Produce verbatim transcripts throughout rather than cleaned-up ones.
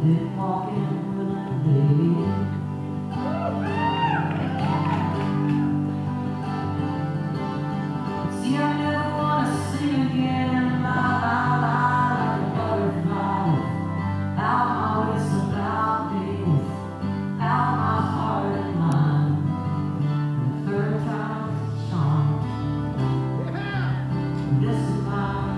been walking when I'm dead. See, I never wanna sing again. La la la, like a butterfly. Out my wits about me, out my heart and mind. And the third time's a charm. This is mine.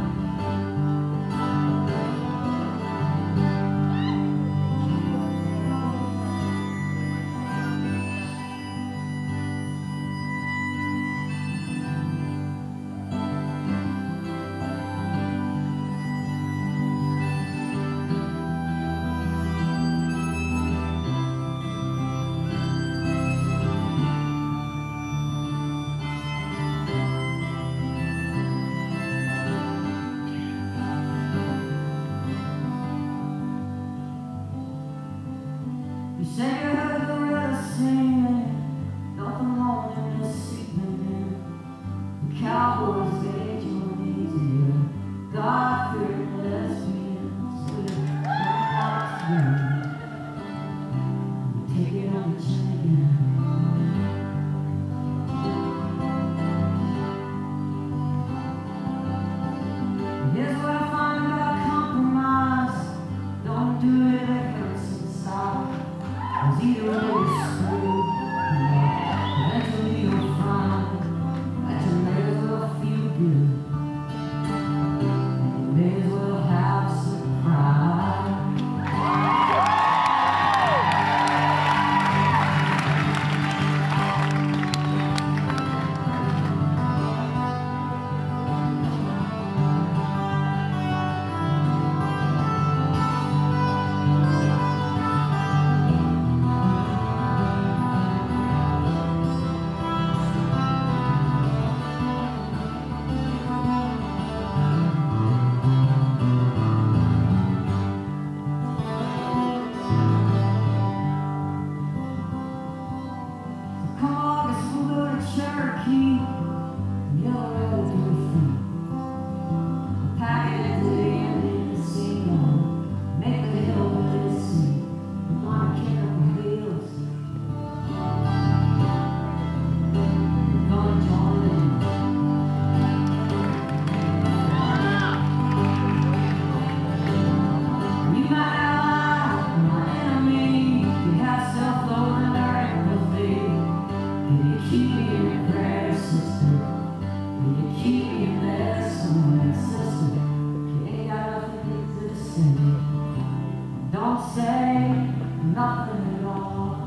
You say you heard the river singing, nothing wrong in this evening. The cowboys age on easier, God-fearing lesbians slip right through. You take it on the chin again. Here's what I find about compromise: don't do it, it hurts inside. Cause either way you're screwed, eventually you'll find that you may as well feel good. You may as well have some pride. Cherokee, yellow red to your feet. Pack it into the Indian casino, make the hillbilly sing. You wanna kick up the heels? We're gonna join in. You my ally, my enemy. You have self-loathing or empathy. Can you keep me in your prayer, sister? Will you keep me in there somewhere, sister? You ain't got nothing to say. Don't say nothing at all.